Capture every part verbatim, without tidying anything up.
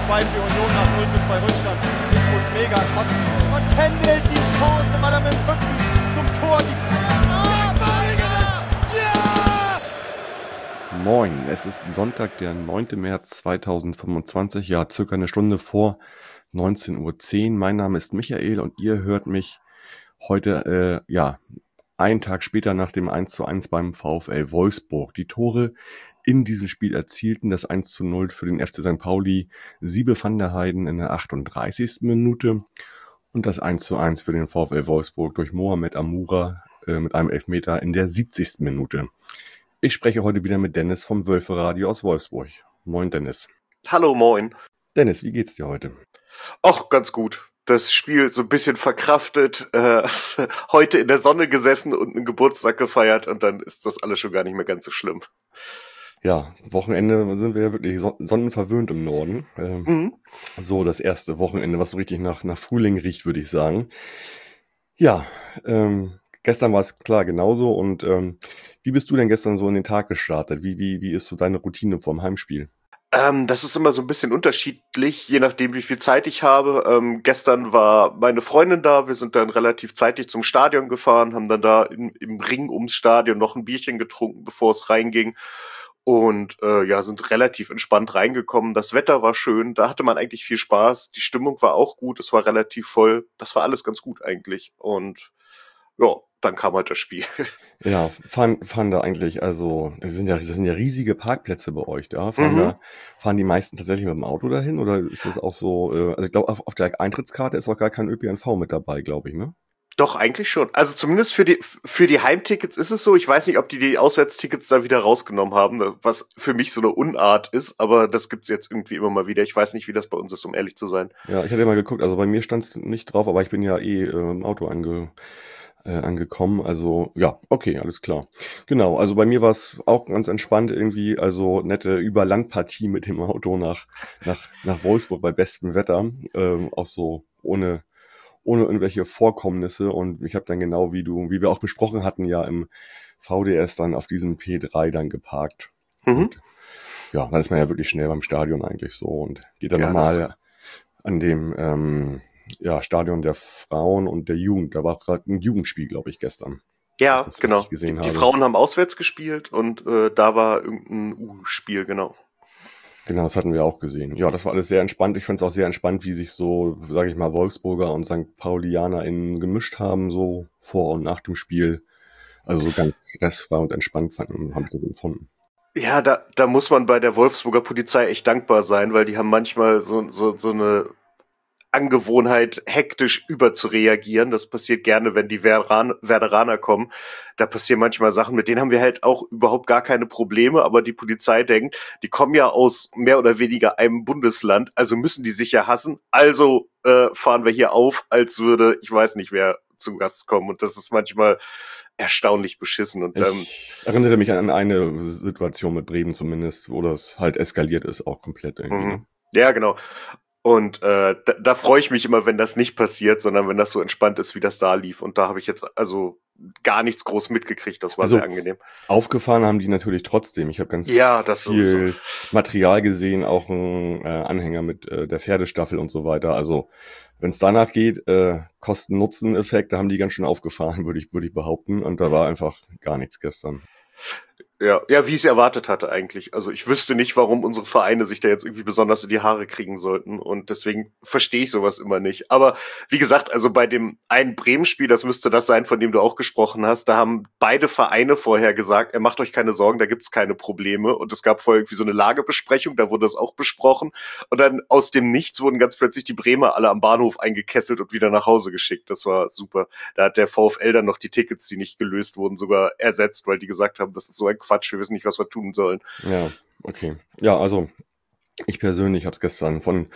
zwei für Union nach null zu zwei Rückstand. Ich muss mega kotzen. Und Kendall die Chance, weil er mit dem Rücken zum Tor die Ah, Badiger! Ja! Moin, es ist Sonntag, der neunten März zweitausendfünfundzwanzig, ja, circa eine Stunde vor neunzehn Uhr zehn. Mein Name ist Michael und ihr hört mich heute, äh, ja, einen Tag später nach dem eins zu eins beim VfL Wolfsburg. Die Tore in diesem Spiel erzielten das eins zu null für den F C Sankt Pauli Siebe van der Heijden in der achtunddreißigsten Minute und das eins zu eins für den VfL Wolfsburg durch Mohamed Amoura äh, mit einem Elfmeter in der siebzigsten Minute. Ich spreche heute wieder mit Dennis vom Wölfe-Radio aus Wolfsburg. Moin Dennis. Hallo, moin. Dennis, wie geht's dir heute? Ach, ganz gut. Das Spiel so ein bisschen verkraftet, äh, heute in der Sonne gesessen und einen Geburtstag gefeiert und dann ist das alles schon gar nicht mehr ganz so schlimm. Ja, Wochenende sind wir ja wirklich sonnenverwöhnt im Norden. Ähm, mhm. So das erste Wochenende, was so richtig nach, nach Frühling riecht, würde ich sagen. Ja, ähm, gestern war es klar genauso. Und ähm, wie bist du denn gestern so in den Tag gestartet? Wie, wie, wie ist so deine Routine vorm Heimspiel? Ähm, das ist immer so ein bisschen unterschiedlich, je nachdem, wie viel Zeit ich habe. Ähm, gestern war meine Freundin da, wir sind dann relativ zeitig zum Stadion gefahren, haben dann da im, im Ring ums Stadion noch ein Bierchen getrunken, bevor es reinging. Und äh, ja, sind relativ entspannt reingekommen. Das Wetter war schön, da hatte man eigentlich viel Spaß. Die Stimmung war auch gut, es war relativ voll. Das war alles ganz gut eigentlich. Und ja, dann kam halt das Spiel. Ja, fahren, fahren da eigentlich, also, das sind ja, das sind ja riesige Parkplätze bei euch da. Fahren Mhm. da, fahren die meisten tatsächlich mit dem Auto dahin oder ist das auch so, äh, also ich glaube, auf, auf der Eintrittskarte ist auch gar kein Ö P N V mit dabei, glaube ich, ne? Doch, eigentlich schon. Also zumindest für die für die Heimtickets ist es so. Ich weiß nicht, ob die die Auswärtstickets da wieder rausgenommen haben, was für mich so eine Unart ist, aber das gibt's jetzt irgendwie immer mal wieder. Ich weiß nicht, wie das bei uns ist, um ehrlich zu sein. Ja, ich hatte mal geguckt, also bei mir stand es nicht drauf, aber ich bin ja eh äh, im Auto ange, äh, angekommen. Also ja, okay, alles klar. Genau, also bei mir war es auch ganz entspannt irgendwie, also nette Überlandpartie mit dem Auto nach, nach, nach Wolfsburg bei bestem Wetter, ähm, auch so ohne ohne irgendwelche Vorkommnisse und ich habe dann genau wie du, wie wir auch besprochen hatten, ja im V D S dann auf diesem P drei dann geparkt. Mhm. Und ja, dann ist man ja wirklich schnell beim Stadion eigentlich so und geht dann Ja, nochmal an dem ähm, ja, Stadion der Frauen und der Jugend. Da war auch gerade ein Jugendspiel, glaube ich, gestern. Ja, ich das genau. richtig gesehen Die, die habe. Frauen haben auswärts gespielt und äh, da war irgendein U-Spiel, genau. Genau, das hatten wir auch gesehen. Ja, das war alles sehr entspannt. Ich fand es auch sehr entspannt, wie sich so, sage ich mal, Wolfsburger und Sankt PaulianerInnen gemischt haben, so vor und nach dem Spiel. Also so ganz stressfrei und entspannt fanden, habe ich das empfunden. Ja, da, da muss man bei der Wolfsburger Polizei echt dankbar sein, weil die haben manchmal so, so, so eine Angewohnheit, hektisch überzureagieren. Das passiert gerne, wenn die Veteran- Veteraner kommen. Da passieren manchmal Sachen, mit denen haben wir halt auch überhaupt gar keine Probleme, aber die Polizei denkt, die kommen ja aus mehr oder weniger einem Bundesland, also müssen die sich ja hassen, also äh, fahren wir hier auf, als würde, ich weiß nicht, wer zu Gast kommen. Und das ist manchmal erstaunlich beschissen. Und ähm, Ich erinnere mich an eine Situation mit Bremen zumindest, wo das halt eskaliert ist, auch komplett irgendwie. Ne? Ja, genau. Und äh, da, da freue ich mich immer, wenn das nicht passiert, sondern wenn das so entspannt ist, wie das da lief. Und da habe ich jetzt also gar nichts groß mitgekriegt. Das war also, sehr angenehm. Aufgefahren haben die natürlich trotzdem. Ich habe ganz ja, das viel sowieso. Material gesehen, auch ein äh, Anhänger mit äh, der Pferdestaffel und so weiter. Also wenn es danach geht, äh, Kosten-Nutzen-Effekt, da haben die ganz schön aufgefahren, würde ich, würde ich behaupten. Und da war einfach gar nichts gestern. Ja, ja, wie ich es erwartet hatte eigentlich. Also ich wüsste nicht, warum unsere Vereine sich da jetzt irgendwie besonders in die Haare kriegen sollten und deswegen verstehe ich sowas immer nicht. Aber wie gesagt, also bei dem einen Bremen-Spiel, das müsste das sein, von dem du auch gesprochen hast, da haben beide Vereine vorher gesagt, er macht euch keine Sorgen, da gibt's keine Probleme und es gab vorher irgendwie so eine Lagebesprechung, da wurde das auch besprochen und dann aus dem Nichts wurden ganz plötzlich die Bremer alle am Bahnhof eingekesselt und wieder nach Hause geschickt. Das war super. Da hat der VfL dann noch die Tickets, die nicht gelöst wurden, sogar ersetzt, weil die gesagt haben, das ist so ein Quatsch, wir wissen nicht, was wir tun sollen. Ja, okay. Ja, also ich persönlich habe es gestern von,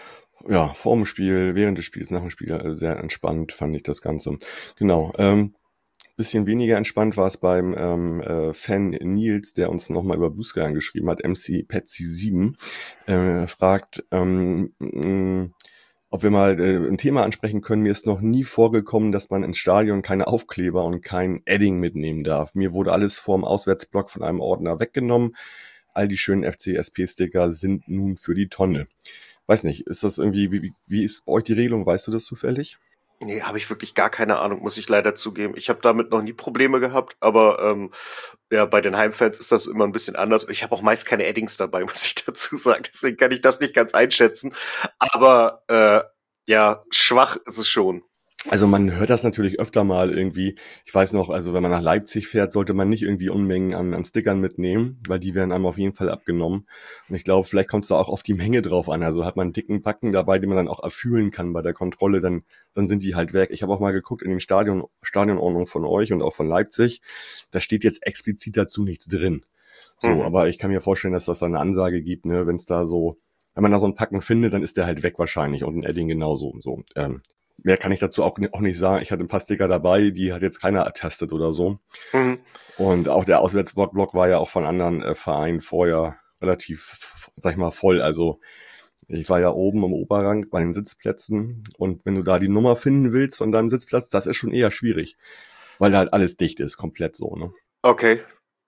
ja, vor dem Spiel, während des Spiels, nach dem Spiel also sehr entspannt fand ich das Ganze. Genau, ähm, bisschen weniger entspannt war es beim ähm, äh, Fan Nils, der uns nochmal über Blue Sky angeschrieben hat, M C Patsy sieben, äh, fragt, ähm, mh, ob wir mal äh, ein Thema ansprechen können. Mir ist noch nie vorgekommen, dass man ins Stadion keine Aufkleber und kein Edding mitnehmen darf. Mir wurde alles vorm Auswärtsblock von einem Ordner weggenommen. All die schönen F C S P-Sticker sind nun für die Tonne. weiß nicht, ist das irgendwie, wie, wie ist bei euch die Regelung? Weißt du das zufällig? Nee, habe ich wirklich gar keine Ahnung, muss ich leider zugeben. Ich habe damit noch nie Probleme gehabt, aber ähm, ja, bei den Heimfans ist das immer ein bisschen anders. Ich habe auch meist keine Addings dabei, muss ich dazu sagen. Deswegen kann ich das nicht ganz einschätzen. Aber äh, ja, schwach ist es schon. Also man hört das natürlich öfter mal irgendwie. Ich weiß noch, also wenn man nach Leipzig fährt, sollte man nicht irgendwie Unmengen an, an Stickern mitnehmen, weil die werden einem auf jeden Fall abgenommen. Und ich glaube, vielleicht kommt es da auch auf die Menge drauf an. Also hat man einen dicken Packen dabei, den man dann auch erfüllen kann bei der Kontrolle, dann, dann sind die halt weg. Ich habe auch mal geguckt in den Stadion, Stadionordnung von euch und auch von Leipzig. Da steht jetzt explizit dazu nichts drin. So, mhm. Aber ich kann mir vorstellen, dass das da eine Ansage gibt, ne, wenn es da so, wenn man da so einen Packen findet, dann ist der halt weg wahrscheinlich und ein Edding genauso. So, ähm, Mehr kann ich dazu auch, auch nicht sagen. Ich hatte ein paar Sticker dabei, die hat jetzt keiner ertastet oder so. Mhm. Und auch der Auswärtsblock war ja auch von anderen äh, Vereinen vorher relativ, sag ich mal, voll. Also ich war ja oben im Oberrang bei den Sitzplätzen. Und wenn du da die Nummer finden willst von deinem Sitzplatz, das ist schon eher schwierig. Weil da halt alles dicht ist, komplett so, ne? Okay.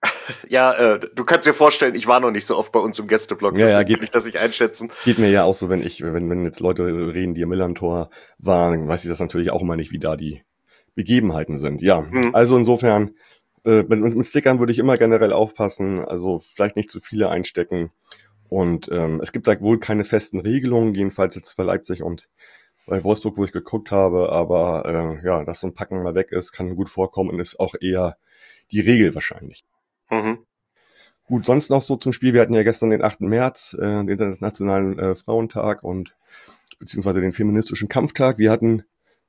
Ja, äh, du kannst dir vorstellen, ich war noch nicht so oft bei uns im Gästeblock, ja, deswegen ja, geht, kann ich das nicht einschätzen. Geht mir ja auch so, wenn ich, wenn, wenn jetzt Leute reden, die im Millantor waren, weiß ich das natürlich auch immer nicht, wie da die Begebenheiten sind. Ja, mhm. Also insofern, äh, mit, mit Stickern würde ich immer generell aufpassen, also vielleicht nicht zu viele einstecken. Und ähm, es gibt da wohl keine festen Regelungen, jedenfalls jetzt bei Leipzig und bei Wolfsburg, wo ich geguckt habe, aber äh, ja, dass so ein Packen mal weg ist, kann gut vorkommen und ist auch eher die Regel wahrscheinlich. Mhm. Gut, sonst noch so zum Spiel. Wir hatten ja gestern den achten März, äh, den Internationalen äh, Frauentag und beziehungsweise den feministischen Kampftag. Wir hatten,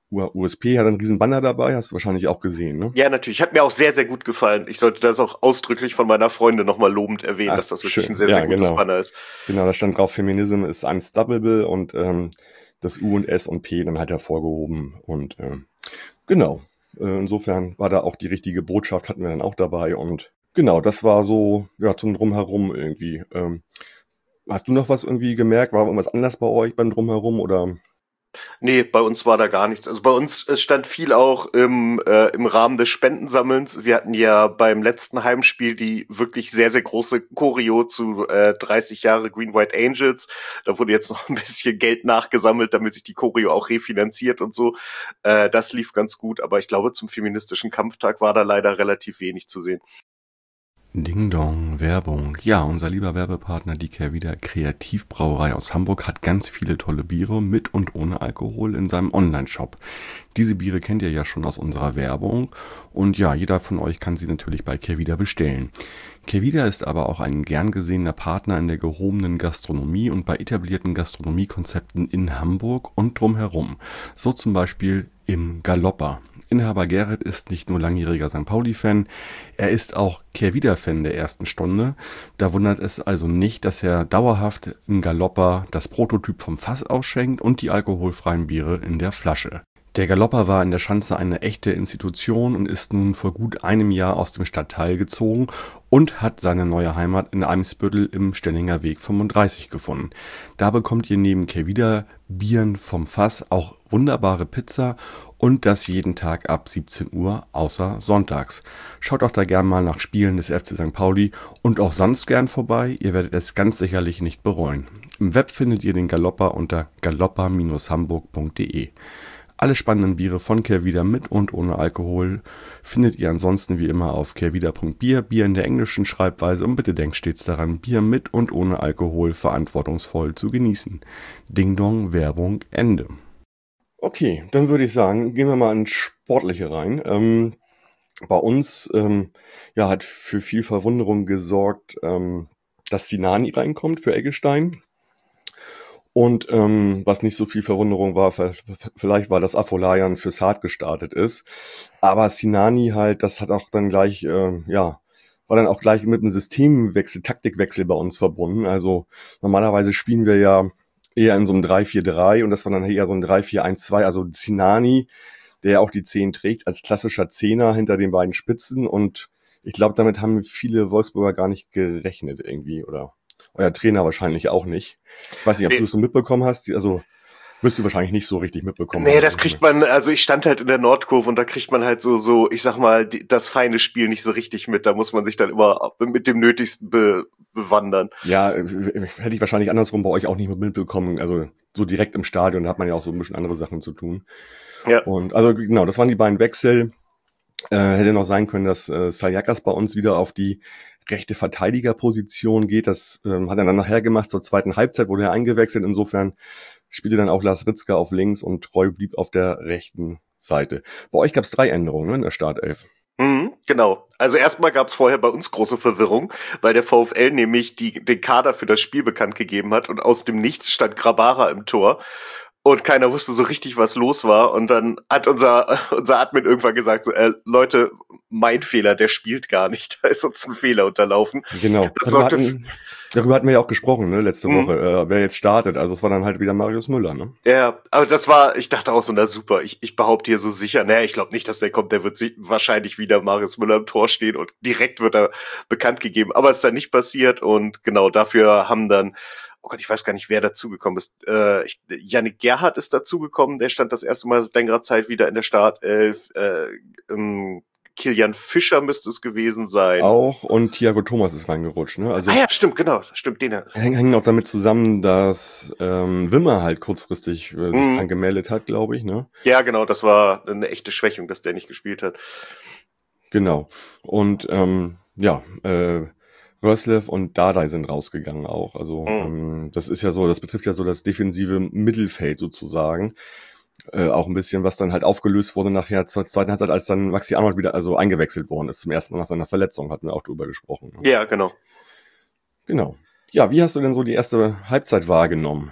U S P hat einen riesen Banner dabei, hast du wahrscheinlich auch gesehen, ne? Ja, natürlich. Hat mir auch sehr, sehr gut gefallen. Ich sollte das auch ausdrücklich von meiner Freundin nochmal lobend erwähnen, Ach, dass das wirklich schön. ein sehr, sehr ja, gutes genau. Banner ist. Genau, da stand drauf, Feminism ist unstoppable und ähm, das U und S und P dann halt hervorgehoben und ähm, genau. Äh, insofern war da auch die richtige Botschaft, hatten wir dann auch dabei und genau, das war so, ja, zum Drumherum irgendwie. Ähm, hast du noch was irgendwie gemerkt? War irgendwas anders bei euch beim Drumherum oder? Nee, bei uns war da gar nichts. Also bei uns, es stand viel auch im, äh, im Rahmen des Spendensammelns. Wir hatten ja beim letzten Heimspiel die wirklich sehr, sehr große Choreo zu äh, dreißig Jahre Green White Angels. Da wurde jetzt noch ein bisschen Geld nachgesammelt, damit sich die Choreo auch refinanziert und so. Äh, das lief ganz gut, aber ich glaube, zum feministischen Kampftag war da leider relativ wenig zu sehen. Ding Dong, Werbung. Ja, unser lieber Werbepartner, die Kehrwieder Kreativbrauerei aus Hamburg, hat ganz viele tolle Biere mit und ohne Alkohol in seinem Online-Shop. Diese Biere kennt ihr ja schon aus unserer Werbung und ja, jeder von euch kann sie natürlich bei Kehrwieder bestellen. Kehrwieder ist aber auch ein gern gesehener Partner in der gehobenen Gastronomie und bei etablierten Gastronomiekonzepten in Hamburg und drumherum. So zum Beispiel im Galoppa. Inhaber Gerrit ist nicht nur langjähriger Sankt Pauli-Fan, er ist auch Kehrwieder-Fan der ersten Stunde. Da wundert es also nicht, dass er dauerhaft im Galoppa das Prototyp vom Fass ausschenkt und die alkoholfreien Biere in der Flasche. Der Galoppa war in der Schanze eine echte Institution und ist nun vor gut einem Jahr aus dem Stadtteil gezogen und hat seine neue Heimat in Eimsbüttel im Stellinger Weg fünfunddreißig gefunden. Da bekommt ihr neben Kehrwieder Bieren vom Fass auch wunderbare Pizza und das jeden Tag ab siebzehn Uhr außer sonntags. Schaut auch da gern mal nach Spielen des F C Sankt Pauli und auch sonst gern vorbei, ihr werdet es ganz sicherlich nicht bereuen. Im Web findet ihr den Galoppa unter galoppa Bindestrich hamburg punkt de. Alle spannenden Biere von Kehrwieder mit und ohne Alkohol findet ihr ansonsten wie immer auf kehrwieder punkt bier, Bier in der englischen Schreibweise und bitte denkt stets daran, Bier mit und ohne Alkohol verantwortungsvoll zu genießen. Ding Dong, Werbung, Ende. Okay, dann würde ich sagen, gehen wir mal ins Sportliche rein. Ähm, bei uns ähm, ja, hat für viel Verwunderung gesorgt, ähm, dass Sinani reinkommt für Eggestein. Und ähm, was nicht so viel Verwunderung war, vielleicht war, dass Afolayan für Saad gestartet ist. Aber Sinani halt, das hat auch dann gleich, äh, ja, war dann auch gleich mit einem Systemwechsel, Taktikwechsel bei uns verbunden. Also normalerweise spielen wir ja eher in so einem drei vier drei und das war dann eher so ein drei vier eins zwei. Also Sinani, der ja auch die zehn trägt, als klassischer Zehner hinter den beiden Spitzen. Und ich glaube, damit haben viele Wolfsburger gar nicht gerechnet irgendwie, oder? Euer Trainer wahrscheinlich auch nicht. Ich weiß nicht, ob nee. du es so mitbekommen hast. Also Wirst du wahrscheinlich nicht so richtig mitbekommen. Nee, das kriegt man, also ich stand halt in der Nordkurve und da kriegt man halt so, so, ich sag mal, die, das feine Spiel nicht so richtig mit. Da muss man sich dann immer mit dem Nötigsten be, bewandern. Ja, hätte ich wahrscheinlich andersrum bei euch auch nicht mitbekommen. Also so direkt im Stadion, da hat man ja auch so ein bisschen andere Sachen zu tun. Ja. Und also genau, das waren die beiden Wechsel. Äh, hätte noch sein können, dass äh, Saliakas bei uns wieder auf die rechte Verteidigerposition geht. Das ähm, hat er dann nachher gemacht. Zur zweiten Halbzeit wurde er eingewechselt. Insofern spielte dann auch Lars Ritzka auf links und Treu blieb auf der rechten Seite. Bei euch gab es drei Änderungen, ne, in der Startelf. Mhm, genau. Also erstmal gab es vorher bei uns große Verwirrung, weil der VfL nämlich die, den Kader für das Spiel bekannt gegeben hat und aus dem Nichts stand Grabara im Tor. Und keiner wusste so richtig, was los war. Und dann hat unser unser Admin irgendwann gesagt, so, äh, Leute, mein Fehler, der spielt gar nicht. Da ist uns ein Fehler unterlaufen. Genau. Das darüber, sorgte hatten, darüber hatten wir ja auch gesprochen, ne, letzte Mhm. Woche, äh, wer jetzt startet. Also es war dann halt wieder Marius Müller, ne? Ja, aber das war, ich dachte auch so, na super, ich, ich behaupte hier so sicher, naja, ich glaube nicht, dass der kommt, der wird si- wahrscheinlich wieder Marius Müller im Tor stehen und direkt wird er bekannt gegeben. Aber es ist dann nicht passiert und genau dafür haben dann, oh Gott, ich weiß gar nicht, wer dazugekommen ist. Äh, ich, Yannick Gerhardt ist dazugekommen, der stand das erste Mal seit längerer Zeit wieder in der Startelf. Äh, ähm, Kilian Fischer müsste es gewesen sein. Auch und Thiago Thomas ist reingerutscht, ne? Also Ah ja, stimmt, genau, stimmt, den. hängen hängen auch damit zusammen, dass ähm, Wimmer halt kurzfristig äh, sich Mhm. krank gemeldet hat, glaube ich, ne? Ja, genau, das war eine echte Schwächung, dass der nicht gespielt hat. Genau. Und ähm, ja, äh, Röslev und Dardai sind rausgegangen auch. Also Mhm. ähm, das ist ja so, das betrifft ja so das defensive Mittelfeld sozusagen. Äh, auch ein bisschen, was dann halt aufgelöst wurde nachher zur zweiten Halbzeit, als dann Maxi Arnold wieder also eingewechselt worden ist zum ersten Mal nach seiner Verletzung, hatten wir auch drüber gesprochen. Ne? Ja, genau. Genau. Ja, wie hast du denn so die erste Halbzeit wahrgenommen?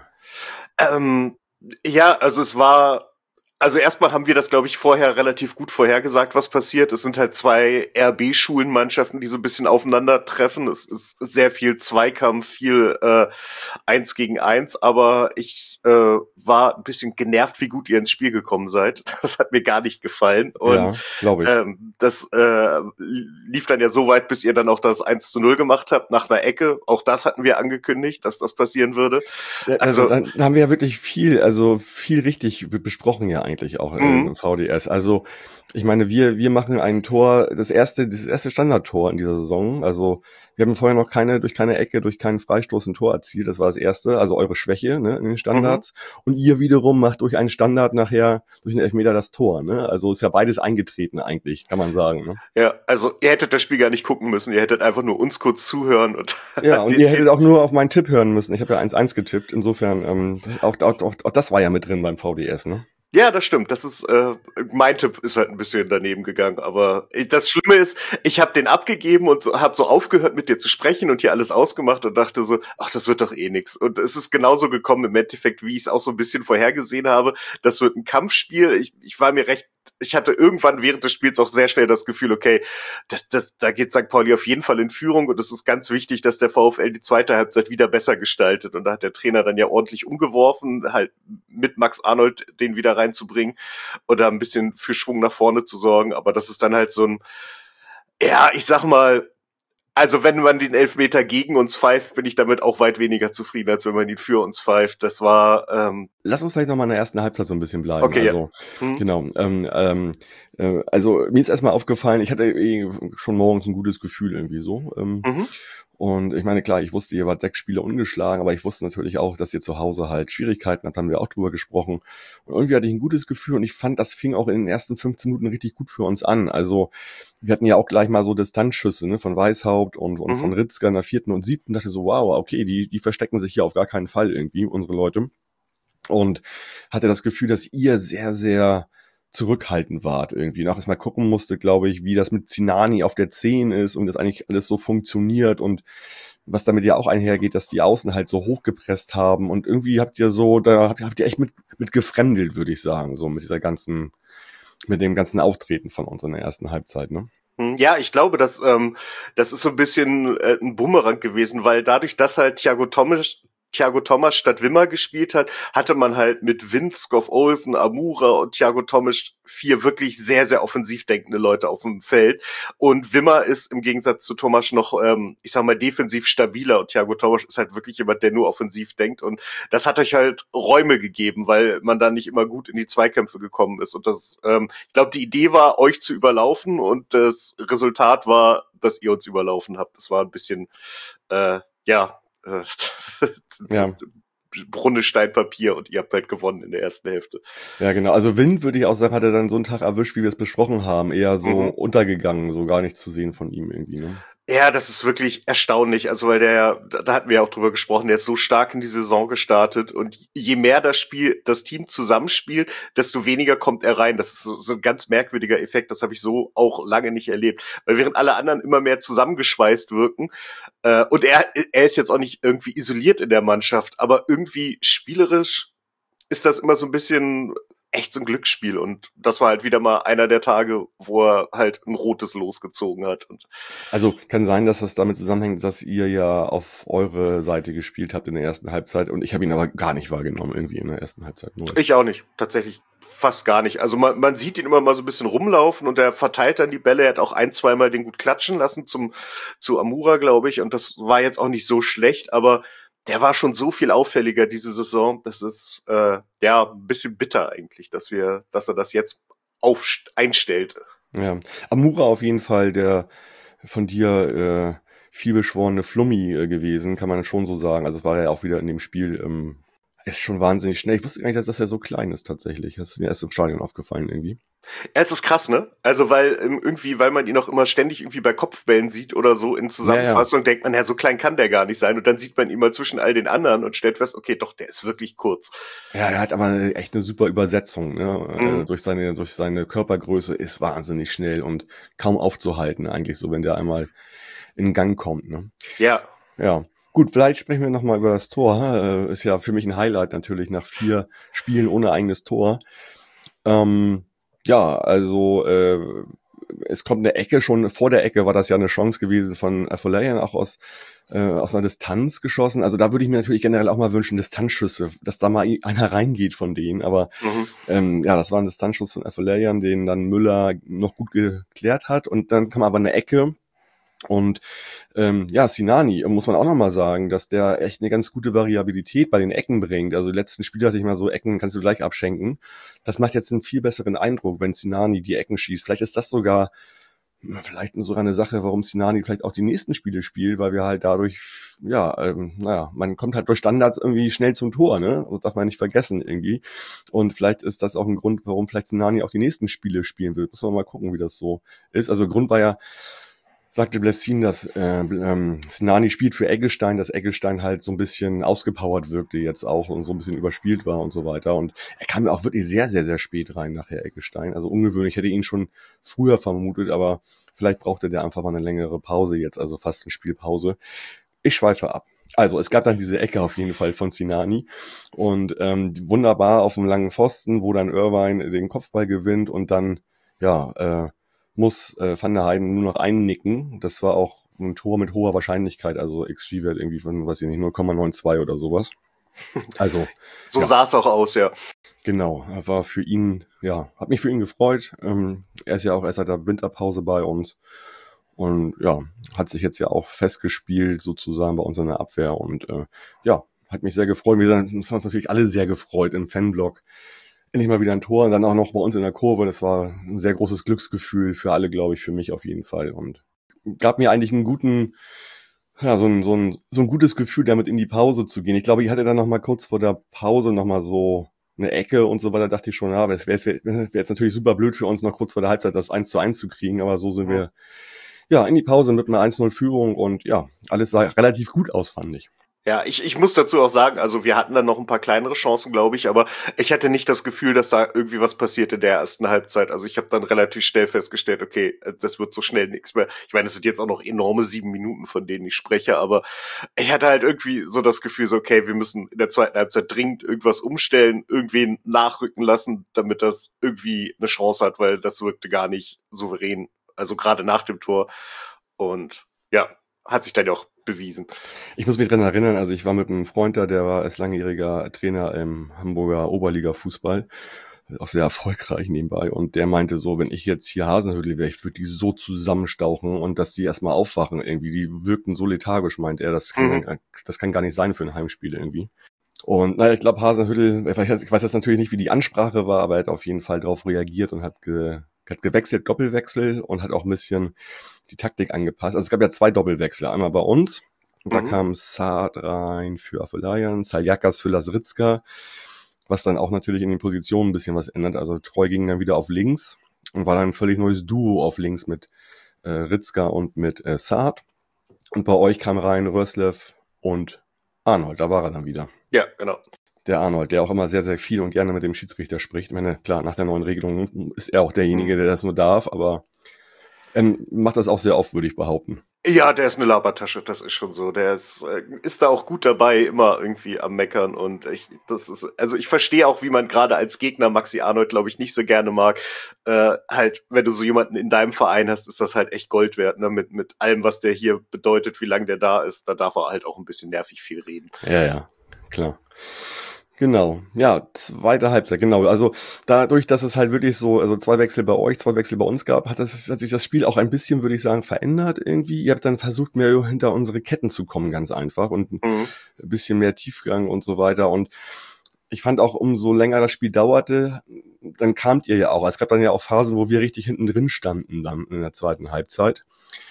Ähm, ja, also es war, also erstmal haben wir das, glaube ich, vorher relativ gut vorhergesagt, was passiert. Es sind halt zwei R B-Schulenmannschaften, die so ein bisschen aufeinandertreffen. Es ist sehr viel Zweikampf, viel äh, Eins gegen Eins, aber ich äh, war ein bisschen genervt, wie gut ihr ins Spiel gekommen seid. Das hat mir gar nicht gefallen. Und Ja, glaube ich. ähm, das äh, lief dann ja so weit, bis ihr dann auch das eins zu null gemacht habt, nach einer Ecke. Auch das hatten wir angekündigt, dass das passieren würde. Ja, also, Also, dann haben wir ja wirklich viel, also viel richtig be- besprochen ja eigentlich auch äh, Mhm. im V D S. Also ich meine, wir wir machen ein Tor, das erste das erste Standardtor in dieser Saison. Also wir haben vorher noch keine durch keine Ecke, durch keinen Freistoß ein Tor erzielt. Das war das erste, also eure Schwäche, ne, in den Standards. Und ihr wiederum macht durch einen Standard nachher durch einen Elfmeter das Tor, ne? Also ist ja beides eingetreten eigentlich, kann man sagen, ne? ja, also ihr hättet das Spiel gar nicht gucken müssen, ihr hättet einfach nur uns kurz zuhören und Ja, und die- ihr hättet auch nur auf meinen Tipp hören müssen. Ich habe ja eins eins getippt. Insofern, ähm, auch, auch, auch, auch das war ja mit drin beim V D S, ne? Ja, das stimmt. Das ist äh, mein Tipp ist halt ein bisschen daneben gegangen, aber das Schlimme ist, ich habe den abgegeben und so, habe so aufgehört mit dir zu sprechen und hier alles ausgemacht und dachte so, ach, das wird doch eh nix. Und es ist genauso gekommen im Endeffekt, wie ich es auch so ein bisschen vorhergesehen habe. Das wird ein Kampfspiel. Ich, ich war mir recht, ich hatte irgendwann während des Spiels auch sehr schnell das Gefühl, okay, das, das, da geht Sankt Pauli auf jeden Fall in Führung und es ist ganz wichtig, dass der VfL die zweite Halbzeit wieder besser gestaltet. Und da hat der Trainer dann ja ordentlich umgeworfen, halt mit Max Arnold den wieder reinzubringen oder ein bisschen für Schwung nach vorne zu sorgen. Aber das ist dann halt so ein, ja, ich sag mal, also wenn man den Elfmeter gegen uns pfeift, bin ich damit auch weit weniger zufrieden, als wenn man ihn für uns pfeift. Das war, ähm, Lass uns vielleicht noch mal in der ersten Halbzeit so ein bisschen bleiben. Okay, ja. also, hm, genau. Ähm, ähm, äh, also mir ist erstmal aufgefallen, ich hatte eh schon morgens ein gutes Gefühl irgendwie so. Ähm, mhm, Und ich meine, klar, ich wusste, ihr wart sechs Spiele ungeschlagen, aber ich wusste natürlich auch, dass ihr zu Hause halt Schwierigkeiten habt, haben wir auch drüber gesprochen. Und irgendwie hatte ich ein gutes Gefühl und ich fand, das fing auch in den ersten fünfzehn Minuten richtig gut für uns an. Also wir hatten ja auch gleich mal so Distanzschüsse, ne, von Weishaupt und, und Mhm. von Ritzka in der vierten und siebten. Dachte so, wow, okay, die, die verstecken sich hier auf gar keinen Fall irgendwie, unsere Leute. Und hatte das Gefühl, dass ihr sehr, sehr zurückhaltend wart irgendwie. Und auch erstmal gucken musste, glaube ich, wie das mit Zinani auf der zehn ist und das eigentlich alles so funktioniert und was damit ja auch einhergeht, dass die Außen halt so hochgepresst haben und irgendwie habt ihr so, da habt ihr, habt ihr echt mit, mit gefremdelt, würde ich sagen, so mit dieser ganzen, mit dem ganzen Auftreten von uns in der ersten Halbzeit, ne? Hm, ja, ich glaube, dass ähm, das ist so ein bisschen äh, ein Bumerang gewesen, weil dadurch, dass halt Thiago Thomas Thiago Thomas statt Wimmer gespielt hat, hatte man halt mit Wind, Skov Olsen, Amura und Thiago Thomas vier wirklich sehr, sehr offensiv denkende Leute auf dem Feld. Und Wimmer ist im Gegensatz zu Thomas noch, ähm, ich sag mal, defensiv stabiler und Thiago Thomas ist halt wirklich jemand, der nur offensiv denkt. Und das hat euch halt Räume gegeben, weil man da nicht immer gut in die Zweikämpfe gekommen ist. Und das, ähm, ich glaube, die Idee war, euch zu überlaufen und das Resultat war, dass ihr uns überlaufen habt. Das war ein bisschen, äh, ja, äh, Ja. Runde Steinpapier und ihr habt halt gewonnen in der ersten Hälfte. Ja, genau. Also Wind, würde ich auch sagen, hat er dann so einen Tag erwischt, wie wir es besprochen haben. Eher so Mhm. untergegangen, so gar nichts zu sehen von ihm irgendwie, ne? Ja, das ist wirklich erstaunlich. Also, weil der, da hatten wir ja auch drüber gesprochen, der ist so stark in die Saison gestartet und je mehr das Spiel, das Team zusammenspielt, desto weniger kommt er rein. Das ist so, so ein ganz merkwürdiger Effekt. Das habe ich so auch lange nicht erlebt. Weil während alle anderen immer mehr zusammengeschweißt wirken, äh, und er, er ist jetzt auch nicht irgendwie isoliert in der Mannschaft, aber irgendwie spielerisch ist das immer so ein bisschen echt so ein Glücksspiel und das war halt wieder mal einer der Tage, wo er halt ein rotes losgezogen hat. Und Also kann sein, dass das damit zusammenhängt, dass ihr ja auf eure Seite gespielt habt in der ersten Halbzeit und ich habe ihn aber gar nicht wahrgenommen irgendwie in der ersten Halbzeit. Nur. Ich auch nicht, tatsächlich fast gar nicht. Also man, man sieht ihn immer mal so ein bisschen rumlaufen und er verteilt dann die Bälle. Er hat auch ein, zweimal den gut klatschen lassen zum zu Amura, glaube ich, und das war jetzt auch nicht so schlecht, aber der war schon so viel auffälliger diese Saison. Das ist äh, ja ein bisschen bitter eigentlich, dass wir, dass er das jetzt auf einstellt. Ja, Amura auf jeden Fall der von dir äh, vielbeschworene Flummi äh, gewesen, kann man schon so sagen. Also es war ja auch wieder in dem Spiel ähm, ist schon wahnsinnig schnell. Ich wusste gar nicht, dass er so klein ist tatsächlich. Das ist mir erst im Stadion aufgefallen irgendwie. Ja, es ist krass, ne? Also weil ähm, irgendwie, weil man ihn auch immer ständig irgendwie bei Kopfbällen sieht oder so in Zusammenfassung, ja, ja. denkt man, ja, so klein kann der gar nicht sein. Und dann sieht man ihn mal zwischen all den anderen und stellt fest, okay, doch, der ist wirklich kurz. Ja, er hat aber echt eine super Übersetzung, ne? Mhm. Äh, durch seine, durch seine Körpergröße ist wahnsinnig schnell und kaum aufzuhalten eigentlich, so wenn der einmal in Gang kommt, ne? Ja. Ja. Gut, vielleicht sprechen wir nochmal über das Tor. Äh, ist ja für mich ein Highlight natürlich nach vier Spielen ohne eigenes Tor. Ähm, ja, also äh, es kommt eine Ecke, schon vor der Ecke war das ja eine Chance gewesen von Afolayan, auch aus äh, aus einer Distanz geschossen. Also da würde ich mir natürlich generell auch mal wünschen, Distanzschüsse, dass da mal einer reingeht von denen. Aber mhm. ähm, ja, das war ein Distanzschuss von Afolayan, den dann Müller noch gut geklärt hat. Und dann kam aber eine Ecke. Und ähm, ja, Sinani, muss man auch nochmal sagen, dass der echt eine ganz gute Variabilität bei den Ecken bringt. Also die letzten Spiele hatte ich mal so, Ecken kannst du gleich abschenken. Das macht jetzt einen viel besseren Eindruck, wenn Sinani die Ecken schießt. Vielleicht ist das sogar vielleicht sogar eine Sache, warum Sinani vielleicht auch die nächsten Spiele spielt, weil wir halt dadurch, ja, ähm, naja, man kommt halt durch Standards irgendwie schnell zum Tor, ne? Das darf man nicht vergessen irgendwie. Und vielleicht ist das auch ein Grund, warum vielleicht Sinani auch die nächsten Spiele spielen will. Muss man mal gucken, wie das so ist. Also Grund war ja, sagte Blessin, dass äh, ähm, Sinani spielt für Eggestein, dass Eggestein halt so ein bisschen ausgepowert wirkte jetzt auch und so ein bisschen überspielt war und so weiter. Und er kam ja auch wirklich sehr, sehr, sehr spät rein nachher, Eggestein. Also ungewöhnlich, ich hätte ihn schon früher vermutet, aber vielleicht brauchte der einfach mal eine längere Pause jetzt, also fast eine Spielpause. Ich schweife ab. Also es gab dann diese Ecke auf jeden Fall von Sinani und ähm, wunderbar auf dem langen Pfosten, wo dann Irvine den Kopfball gewinnt und dann, ja, äh, muss äh, Van der Heiden nur noch einnicken. Das war auch ein Tor mit hoher Wahrscheinlichkeit, also X G-Wert irgendwie von, weiß ich nicht, null Komma zweiundneunzig oder sowas. Also so ja. sah es auch aus, ja. Genau, war für ihn, ja, hat mich für ihn gefreut. Ähm, er ist ja auch erst seit der Winterpause bei uns und ja, hat sich jetzt ja auch festgespielt sozusagen bei uns in der Abwehr und äh, ja, hat mich sehr gefreut. Wir haben uns natürlich alle sehr gefreut im Fanblock. Endlich mal wieder ein Tor und dann auch noch bei uns in der Kurve. Das war ein sehr großes Glücksgefühl für alle, glaube ich, für mich auf jeden Fall. Und gab mir eigentlich einen guten, ja, so ein, so ein, so ein gutes Gefühl, damit in die Pause zu gehen. Ich glaube, ich hatte dann noch mal kurz vor der Pause noch mal so eine Ecke und so weiter. Dachte ich schon, ja, es wäre jetzt, wär jetzt natürlich super blöd für uns, noch kurz vor der Halbzeit das eins zu eins zu kriegen. Aber so sind wir ja in die Pause mit einer eins null Führung und ja, alles sah relativ gut aus, fand ich. Ja, ich, ich muss dazu auch sagen, also wir hatten dann noch ein paar kleinere Chancen, glaube ich, aber ich hatte nicht das Gefühl, dass da irgendwie was passiert in der ersten Halbzeit. Also ich habe dann relativ schnell festgestellt, okay, das wird so schnell nichts mehr. Ich meine, es sind jetzt auch noch enorme sieben Minuten, von denen ich spreche, aber ich hatte halt irgendwie so das Gefühl, so okay, wir müssen in der zweiten Halbzeit dringend irgendwas umstellen, irgendwen nachrücken lassen, damit das irgendwie eine Chance hat, weil das wirkte gar nicht souverän, also gerade nach dem Tor. Und ja, hat sich dann ja auch bewiesen. Ich muss mich dran erinnern, also ich war mit einem Freund da, der war als langjähriger Trainer im Hamburger Oberliga-Fußball, auch sehr erfolgreich nebenbei, und der meinte so, wenn ich jetzt hier Hasenhüttl wäre, ich würde die so zusammenstauchen und dass die erstmal aufwachen irgendwie, die wirkten so lethargisch, meint er, das kann, mhm. das kann gar nicht sein für ein Heimspiel irgendwie. Und naja, ich glaube, Hasenhüttl, ich weiß jetzt natürlich nicht, wie die Ansprache war, aber er hat auf jeden Fall darauf reagiert und hat, ge, hat gewechselt, Doppelwechsel, und hat auch ein bisschen die Taktik angepasst. Also es gab ja zwei Doppelwechsel, einmal bei uns, und mhm. da kam Saad rein für Afolayan, Saljakas für Lasritzka, was dann auch natürlich in den Positionen ein bisschen was ändert. Also Treu ging dann wieder auf links und war dann ein völlig neues Duo auf links mit äh, Ritzka und mit äh, Saad. Und bei euch kam rein Röslev und Arnold, da war er dann wieder. Ja, genau. Der Arnold, der auch immer sehr, sehr viel und gerne mit dem Schiedsrichter spricht. Ich meine, klar, nach der neuen Regelung ist er auch derjenige, der das nur darf, aber er macht das auch sehr oft, würde ich behaupten. Ja, der ist eine Labertasche, das ist schon so. Der ist, äh, ist da auch gut dabei, immer irgendwie am Meckern, und ich, das ist, also ich verstehe auch, wie man gerade als Gegner Maxi Arnold, glaube ich, nicht so gerne mag. Äh, halt, wenn du so jemanden in deinem Verein hast, ist das halt echt Gold wert, ne? Mit, mit allem, was der hier bedeutet, wie lange der da ist, da darf er halt auch ein bisschen nervig viel reden. Ja, ja, klar. Genau, ja, zweite Halbzeit, genau. Also dadurch, dass es halt wirklich so, also zwei Wechsel bei euch, zwei Wechsel bei uns gab, hat, das, hat sich das Spiel auch ein bisschen, würde ich sagen, verändert irgendwie. Ihr habt dann versucht, mehr hinter unsere Ketten zu kommen, ganz einfach, und mhm. ein bisschen mehr Tiefgang und so weiter. Und ich fand auch, umso länger das Spiel dauerte, dann kamt ihr ja auch. Es gab dann ja auch Phasen, wo wir richtig hinten drin standen dann in der zweiten Halbzeit.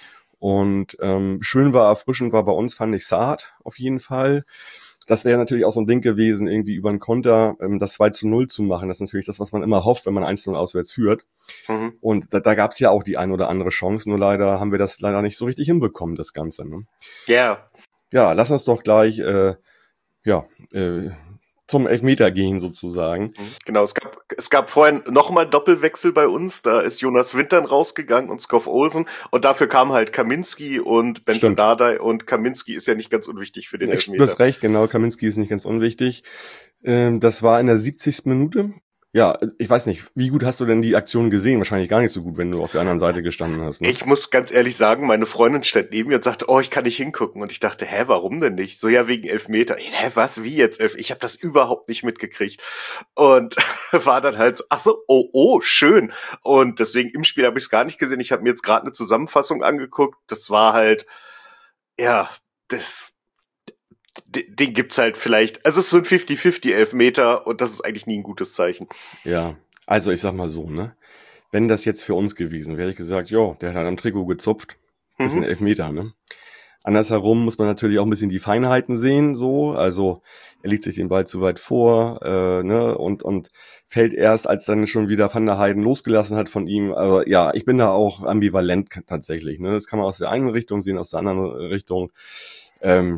Und ähm, schön war, erfrischend war bei uns, fand ich Saad auf jeden Fall. Das wäre natürlich auch so ein Ding gewesen, irgendwie über einen Konter ähm, das zwei zu null zu machen. Das ist natürlich das, was man immer hofft, wenn man eins zu null auswärts führt. Mhm. Und da, da gab es ja auch die ein oder andere Chance, nur leider haben wir das leider nicht so richtig hinbekommen, das Ganze. Ne? Yeah. Ja, lass uns doch gleich äh, ja, äh, zum Elfmeter gehen sozusagen. Genau, es gab es gab vorhin nochmal Doppelwechsel bei uns. Da ist Jonas Wintern rausgegangen und Skov Olsen. Und dafür kamen halt Kaminski und Benson Dardai. Und Kaminski ist ja nicht ganz unwichtig für den Elfmeter. Du hast recht, genau. Kaminski ist nicht ganz unwichtig. Ähm, das war in der siebzigsten Minute. Ja, ich weiß nicht, wie gut hast du denn die Aktion gesehen? Wahrscheinlich gar nicht so gut, wenn du auf der anderen Seite gestanden hast. Ne? Ich muss ganz ehrlich sagen, meine Freundin stand neben mir und sagte, oh, ich kann nicht hingucken. Und ich dachte, hä, warum denn nicht? So, ja, wegen Elfmeter. Ich, hä, was, wie jetzt? Ich habe das überhaupt nicht mitgekriegt. Und war dann halt so, ach so, oh, oh, schön. Und deswegen im Spiel habe ich es gar nicht gesehen. Ich habe mir jetzt gerade eine Zusammenfassung angeguckt. Das war halt, ja, das... Den gibt's halt vielleicht, also es ist so ein fünfzig fünfzig Elfmeter, und das ist eigentlich nie ein gutes Zeichen. Ja, also ich sag mal so, ne, wenn das jetzt für uns gewesen wäre, hätte ich gesagt, jo, der hat am Trikot gezupft, das mhm. ist ein Elfmeter, ne. Andersherum muss man natürlich auch ein bisschen die Feinheiten sehen, so, also er legt sich den Ball zu weit vor, äh, ne, und und fällt erst, als dann schon wieder Van der Heijden losgelassen hat von ihm. Aber ja, ich bin da auch ambivalent tatsächlich, ne, das kann man aus der einen Richtung sehen, aus der anderen Richtung, ähm,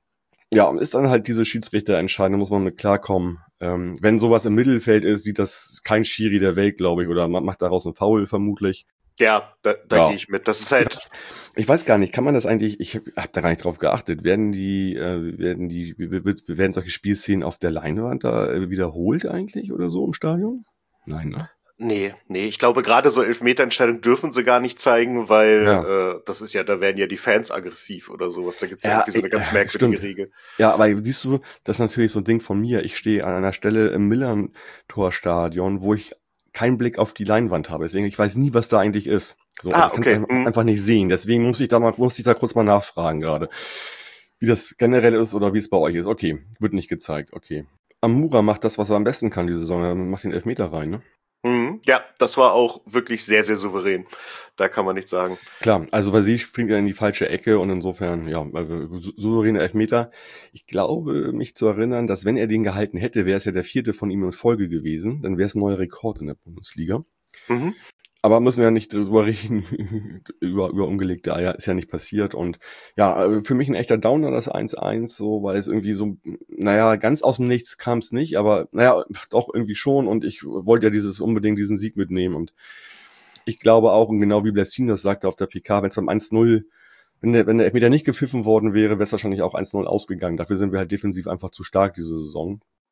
ja, und ist dann halt diese Schiedsrichterentscheidung, da muss man mit klarkommen. Ähm, wenn sowas im Mittelfeld ist, sieht das kein Schiri der Welt, glaube ich, oder man macht daraus einen Foul vermutlich. Ja, da, da ja. gehe ich mit. Das ist halt. Ich weiß gar nicht, kann man das eigentlich? Ich habe da gar nicht drauf geachtet. Werden die, äh, werden die, werden solche Spielszenen auf der Leinwand da äh, wiederholt eigentlich oder so im Stadion? Nein, ne? Nee, nee, ich glaube, gerade so Elfmeterentscheidungen dürfen sie gar nicht zeigen, weil ja. äh, das ist ja, da werden ja die Fans aggressiv oder sowas. Da gibt's ja, ja irgendwie so eine ganz merkwürdige stimmt. Regel. Ja, aber siehst du, das ist natürlich so ein Ding von mir. Ich stehe an einer Stelle im Millern-Torstadion, wo ich keinen Blick auf die Leinwand habe. Deswegen, ich weiß nie, was da eigentlich ist. So, ah, also ich okay. kann es mhm. einfach nicht sehen. Deswegen muss ich da mal, muss ich da kurz mal nachfragen gerade, wie das generell ist oder wie es bei euch ist. Okay, wird nicht gezeigt. Okay. Amura macht das, was er am besten kann, die Saison. Er macht den Elfmeter rein, ne? Mhm. Ja, das war auch wirklich sehr, sehr souverän. Da kann man nichts sagen. Klar, also weil sie springt ja in die falsche Ecke und insofern, ja, also souveräne Elfmeter. Ich glaube, mich zu erinnern, dass wenn er den gehalten hätte, wäre es ja der vierte von ihm in Folge gewesen. Dann wäre es ein neuer Rekord in der Bundesliga. Mhm. Aber müssen wir ja nicht drüber reden, über, über umgelegte Eier, ist ja nicht passiert. Und ja, für mich ein echter Downer, das eins eins, so, weil es irgendwie so, naja, ganz aus dem Nichts kam es nicht, aber naja, doch irgendwie schon. Und ich wollte ja dieses unbedingt diesen Sieg mitnehmen. Und ich glaube auch, und genau wie Blessin das sagte auf der P K, wenn es beim eins null, wenn der, wenn der Elfmeter nicht gepfiffen worden wäre, wäre es wahrscheinlich auch eins null ausgegangen. Dafür sind wir halt defensiv einfach zu stark diese Saison.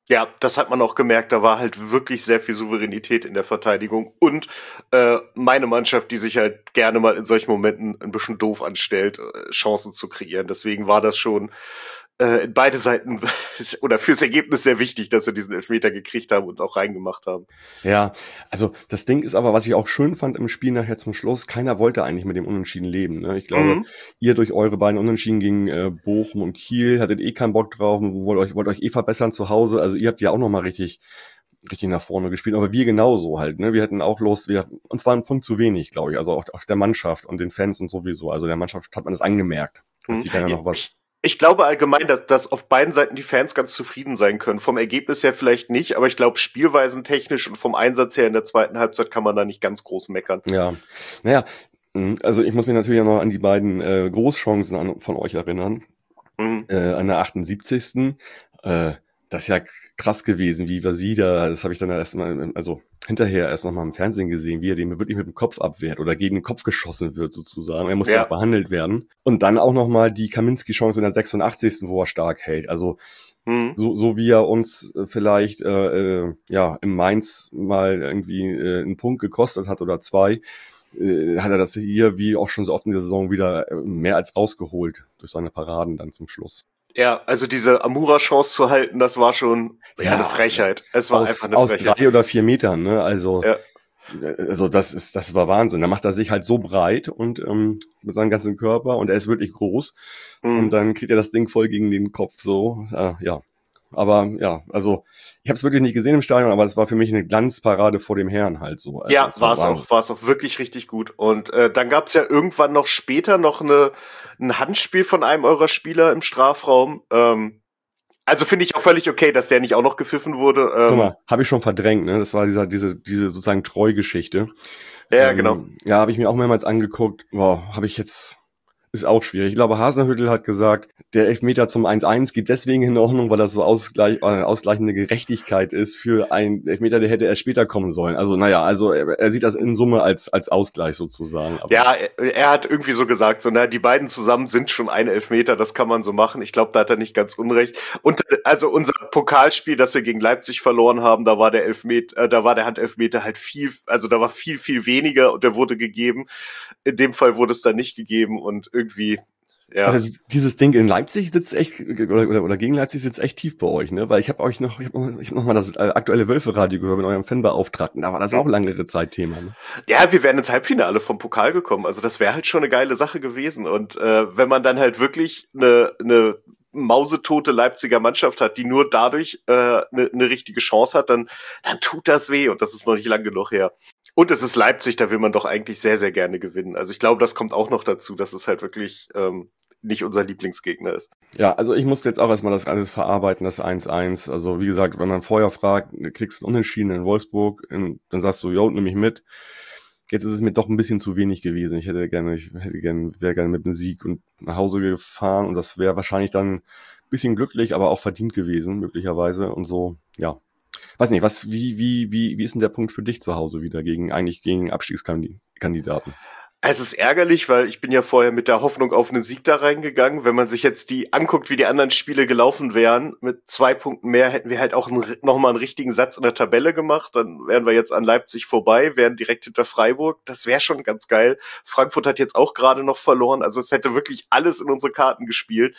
Ja, das hat man auch gemerkt, da war halt wirklich sehr viel Souveränität in der Verteidigung und äh, meine Mannschaft, die sich halt gerne mal in solchen Momenten ein bisschen doof anstellt, äh, Chancen zu kreieren. Deswegen war das schon äh, in beide Seiten oder fürs Ergebnis sehr wichtig, dass wir diesen Elfmeter gekriegt haben und auch reingemacht haben. Ja, also das Ding ist aber, was ich auch schön fand im Spiel nachher zum Schluss, keiner wollte eigentlich mit dem Unentschieden leben. Ne? Ich glaube, Mhm. ihr durch eure beiden Unentschieden gegen äh, Bochum und Kiel hattet eh keinen Bock drauf und wollt euch, wollt euch eh verbessern zu Hause. Also ihr habt ja auch nochmal richtig richtig nach vorne gespielt, aber wir genauso halt. Ne? Wir hatten auch Lust, wir, uns war ein Punkt zu wenig, glaube ich, also auch, auch der Mannschaft und den Fans und sowieso. Also der Mannschaft hat man das angemerkt, dass Mhm. die keiner noch was... Ich, ich glaube allgemein, dass, dass auf beiden Seiten die Fans ganz zufrieden sein können. Vom Ergebnis her vielleicht nicht, aber ich glaube, spielweisentechnisch und vom Einsatz her in der zweiten Halbzeit kann man da nicht ganz groß meckern. Ja, naja, also ich muss mich natürlich noch an die beiden äh, Großchancen an, von euch erinnern. Mhm. Äh, an der achtundsiebzigsten Äh, das ist ja krass gewesen, wie Vasida, das habe ich dann erst mal, also hinterher erst noch mal im Fernsehen gesehen, wie er den wirklich mit dem Kopf abwehrt oder gegen den Kopf geschossen wird sozusagen. Er musste Ja. auch behandelt werden. Und dann auch noch mal die Kaminski-Chance in der sechsundachtzigsten wo er stark hält. Also Mhm. so, so wie er uns äh, vielleicht äh, äh, ja im Mainz mal irgendwie äh, einen Punkt gekostet hat oder zwei, äh, hat er das hier, wie auch schon so oft in der Saison, wieder äh, mehr als rausgeholt durch seine Paraden dann zum Schluss. Ja, also diese Amura-Chance zu halten, das war schon ja, Ja, eine Frechheit. Es war aus, einfach eine aus Frechheit. drei oder vier Metern, ne? Also, Ja. also das ist, das war Wahnsinn. Da macht er sich halt so breit und ähm, mit seinem ganzen Körper und er ist wirklich groß. Mhm. Und dann kriegt er das Ding voll gegen den Kopf so. Äh, ja. Aber ja, also ich habe es wirklich nicht gesehen im Stadion, aber es war für mich eine Glanzparade vor dem Herrn halt so. Also, Ja, es war es Wahnsinn. auch, war es auch wirklich richtig gut. Und äh, dann gab's ja irgendwann noch später noch eine ein Handspiel von einem eurer Spieler im Strafraum. Ähm, also finde ich auch völlig okay, dass der nicht auch noch gepfiffen wurde. Ähm, Guck mal, habe ich schon verdrängt, ne? Das war dieser, diese, diese sozusagen Treugeschichte. Ja, ähm, genau. Ja, habe ich mir auch mehrmals angeguckt. Boah, habe ich jetzt... Ist auch schwierig. Ich glaube, Hasenhüttl hat gesagt, der Elfmeter zum eins eins geht deswegen in Ordnung, weil das so ausgleich, äh, ausgleichende Gerechtigkeit ist für einen Elfmeter, der hätte erst später kommen sollen. Also naja, also er, er sieht das in Summe als als Ausgleich sozusagen. Aber Ja, er, er hat irgendwie so gesagt, so, na, die beiden zusammen sind schon ein Elfmeter, das kann man so machen. Ich glaube, da hat er nicht ganz unrecht. Und also unser Pokalspiel, das wir gegen Leipzig verloren haben, da war der Elfmeter, äh, da war der Handelfmeter halt viel, also da war viel, viel weniger und der wurde gegeben. In dem Fall wurde es dann nicht gegeben und irgendwie, ja. Also dieses Ding in Leipzig sitzt echt, oder, oder, oder gegen Leipzig sitzt echt tief bei euch, ne? Weil ich habe euch noch, ich habe ich hab noch mal das äh, aktuelle Wölfe-Radio gehört mit eurem Fanbeauftragten. Da war das auch langere Zeit Thema, ne? Ja, wir wären ins Halbfinale vom Pokal gekommen. Also das wäre halt schon eine geile Sache gewesen. Und äh, wenn man dann halt wirklich eine, eine mausetote Leipziger Mannschaft hat, die nur dadurch äh, eine, eine richtige Chance hat, dann, dann tut das weh. Und das ist noch nicht lang genug her. Und es ist Leipzig, da will man doch eigentlich sehr, sehr gerne gewinnen. Also ich glaube, das kommt auch noch dazu, dass es halt wirklich ähm, nicht unser Lieblingsgegner ist. Ja, also ich musste jetzt auch erstmal das alles verarbeiten, das eins eins. Also wie gesagt, wenn man vorher fragt, kriegst du einen Unentschieden in Wolfsburg, in, dann sagst du, jo, nimm mich mit. Jetzt ist es mir doch ein bisschen zu wenig gewesen. Ich hätte gerne, ich hätte gerne, wäre gerne mit einem Sieg und nach Hause gefahren und das wäre wahrscheinlich dann ein bisschen glücklich, aber auch verdient gewesen, möglicherweise. Und so, ja. Weiß nicht, was, wie, wie, wie, wie ist denn der Punkt für dich zu Hause wieder gegen, eigentlich gegen Abstiegskandidaten? Es ist ärgerlich, weil ich bin ja vorher mit der Hoffnung auf einen Sieg da reingegangen. Wenn man sich jetzt die anguckt, wie die anderen Spiele gelaufen wären, mit zwei Punkten mehr hätten wir halt auch einen, nochmal einen richtigen Satz in der Tabelle gemacht. Dann wären wir jetzt an Leipzig vorbei, wären direkt hinter Freiburg. Das wäre schon ganz geil. Frankfurt hat jetzt auch gerade noch verloren. Also es hätte wirklich alles in unsere Karten gespielt.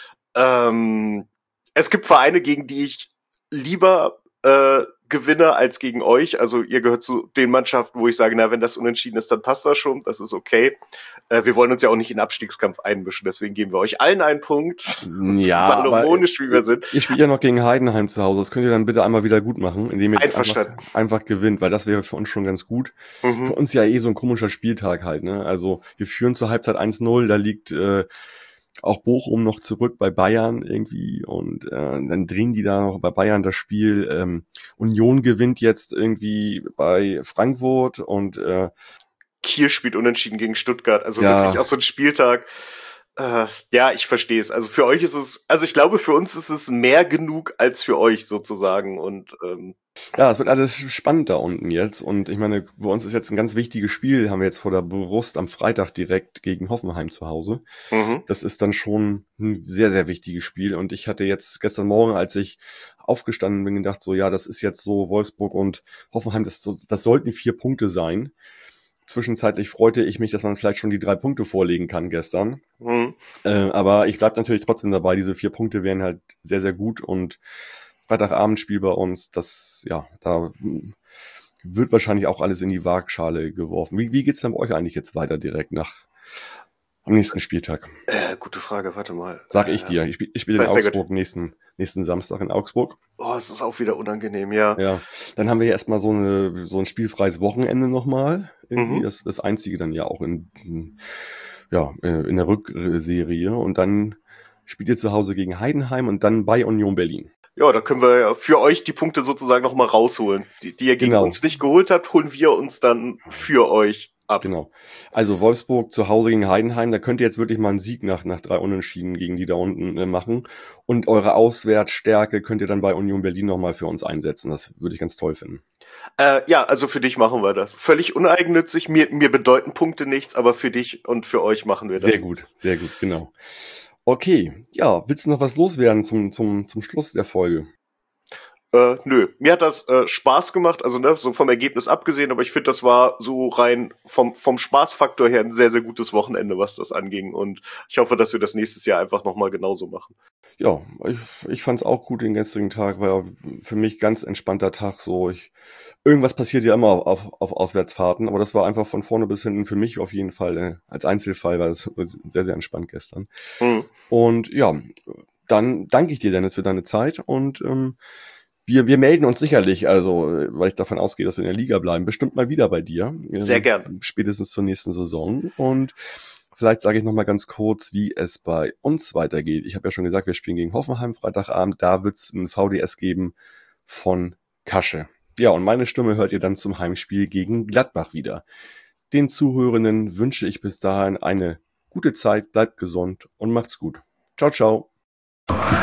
Ähm, es gibt Vereine, gegen die ich lieber äh, gewinne als gegen euch. Also ihr gehört zu den Mannschaften, wo ich sage, na, wenn das unentschieden ist, dann passt das schon. Das ist okay. Äh, wir wollen uns ja auch nicht in den Abstiegskampf einmischen. Deswegen geben wir euch allen einen Punkt. Ja, salomonisch, wie wir sind. Ihr spielt ja noch gegen Heidenheim zu Hause. Das könnt ihr dann bitte einmal wieder gut machen, indem ihr Einverstanden. einfach, einfach gewinnt, weil das wäre für uns schon ganz gut. Mhm. Für uns ja eh so ein komischer Spieltag halt, ne? Also wir führen zur Halbzeit eins null, da liegt äh, auch Bochum noch zurück bei Bayern irgendwie und äh, dann drehen die da noch bei Bayern das Spiel. Ähm, Union gewinnt jetzt irgendwie bei Frankfurt und äh, Kiel spielt unentschieden gegen Stuttgart. Also Ja. wirklich auch so ein Spieltag. Äh, ja, ich verstehe es. Also für euch ist es, also ich glaube, für uns ist es mehr genug als für euch sozusagen. Und ähm, Ja, es wird alles spannend da unten jetzt. Und ich meine, bei uns ist jetzt ein ganz wichtiges Spiel, haben wir jetzt vor der Brust am Freitag direkt gegen Hoffenheim zu Hause. mhm. Das ist dann schon ein sehr, sehr wichtiges Spiel. Und ich hatte jetzt gestern Morgen, als ich aufgestanden bin, gedacht, so ja, das ist jetzt so Wolfsburg und Hoffenheim, das, so, das sollten vier Punkte sein. Zwischenzeitlich freute ich mich, dass man vielleicht schon die drei Punkte vorlegen kann gestern. Mhm. Äh, aber ich bleibe natürlich trotzdem dabei. Diese vier Punkte wären halt sehr, sehr gut. Und Freitagabendspiel bei uns, das, ja, da mm, wird wahrscheinlich auch alles in die Waagschale geworfen. Wie, wie geht's dann bei euch eigentlich jetzt weiter direkt nach am nächsten Spieltag? Äh, gute Frage, warte mal. Sag ich Äh, dir. Ich, spiel- ich spiele in sehr gut. Augsburg nächsten, nächsten Samstag in Augsburg. Oh, es ist auch wieder unangenehm, ja. Ja, dann haben wir ja erstmal so, eine, so ein spielfreies Wochenende nochmal. Irgendwie Mhm. das, das einzige dann ja auch in, in, ja, äh, in der Rückserie. Und dann spielt ihr zu Hause gegen Heidenheim und dann bei Union Berlin. Ja, da können wir ja für euch die Punkte sozusagen nochmal rausholen. Die, die ihr gegen Genau. uns nicht geholt habt, holen wir uns dann für euch ab. Genau. Also Wolfsburg zu Hause gegen Heidenheim, da könnt ihr jetzt wirklich mal einen Sieg nach, nach drei Unentschieden gegen die da unten äh, machen. Und eure Auswärtsstärke könnt ihr dann bei Union Berlin nochmal für uns einsetzen. Das würde ich ganz toll finden. Äh, ja, also für dich machen wir das. Völlig uneigennützig, mir, mir bedeuten Punkte nichts, aber für dich und für euch machen wir das. Sehr gut, sehr gut, genau. Okay, ja, willst du noch was loswerden zum, zum, zum Schluss der Folge? Äh, nö, mir hat das äh, Spaß gemacht, also ne, so vom Ergebnis abgesehen, aber ich finde, das war so rein vom, vom Spaßfaktor her ein sehr, sehr gutes Wochenende, was das anging, und ich hoffe, dass wir das nächstes Jahr einfach nochmal genauso machen. Ja, ich, ich fand es auch gut den gestrigen Tag, war ja für mich ganz entspannter Tag, so ich, irgendwas passiert ja immer auf, auf, auf Auswärtsfahrten, aber das war einfach von vorne bis hinten für mich auf jeden Fall, äh, als Einzelfall war das sehr, sehr entspannt gestern. Mhm. Und ja, dann danke ich dir, Dennis, für deine Zeit und ähm, wir, wir melden uns sicherlich, also äh, weil ich davon ausgehe, dass wir in der Liga bleiben, bestimmt mal wieder bei dir. Sehr ähm, gern. Spätestens zur nächsten Saison. Und vielleicht sage ich noch mal ganz kurz, wie es bei uns weitergeht. Ich habe ja schon gesagt, wir spielen gegen Hoffenheim Freitagabend. Da wird es ein V D S geben von Kasche. Ja, und meine Stimme hört ihr dann zum Heimspiel gegen Gladbach wieder. Den Zuhörenden wünsche ich bis dahin eine gute Zeit, bleibt gesund und macht's gut. Ciao, ciao.